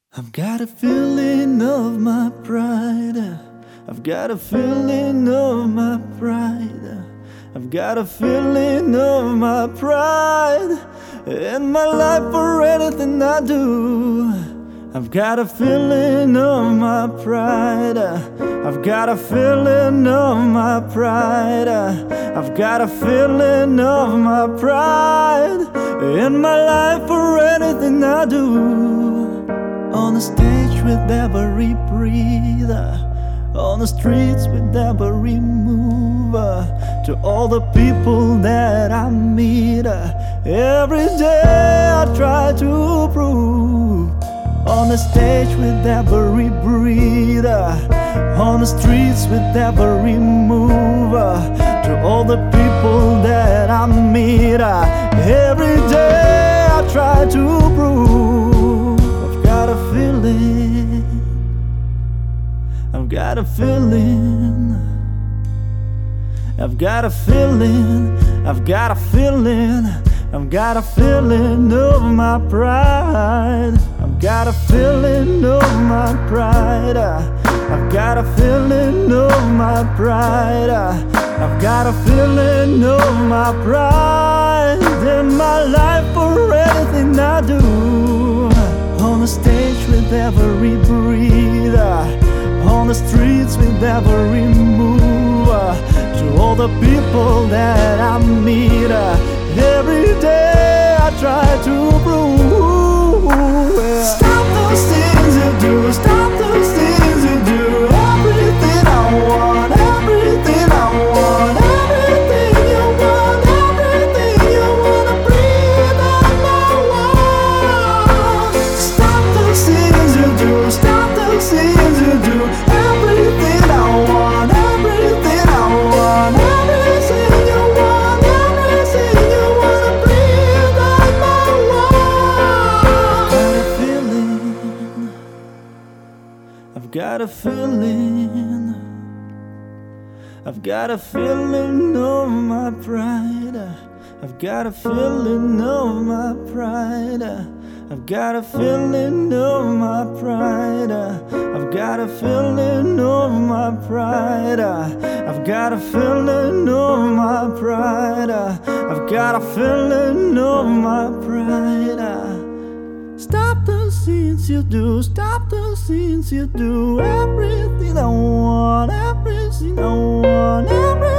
I've got a feeling of my pride. I've got a feeling of my pride. I've got a feeling of my pride in my life for anything I do. I've got a feeling of my pride. I've got a feeling of my pride. I've got a feeling of my pride in my life for anything I do. On the stage with every breather, on the streets with every move, to all the people that I meet, every day I try to prove. On the stage with every breather, on the streets with every move, to all the people that I meet, every day I try to prove. I've got a feeling, I've got a feeling, I've got a feeling, I've got a feeling, I've got a feeling of my pride. I've got a feeling of my pride. I've got a feeling of my pride. I've got a feeling of my pride in my life for anything I do. On the stage with every breather, on the streets with every move, to all the people that I meet, every day I try to prove. Stop those things you do, stop those things you do. Everything I want, everything I want, everything you want, everything you wanna breathe out my world. Stop those things you do, stop those things you do. Everything I want, everything I want, everything you want, everything you wanna breathe out my world. I've got a feeling, I've got a feeling of my pride. I've got a feeling of my pride. I've got a feeling of my pride. I've got a feeling of my pride. I've got a feeling of my pride. I've got a feeling of my pride. Stop the scenes you do, stop the scenes you do. Everything I want, everything I want, everything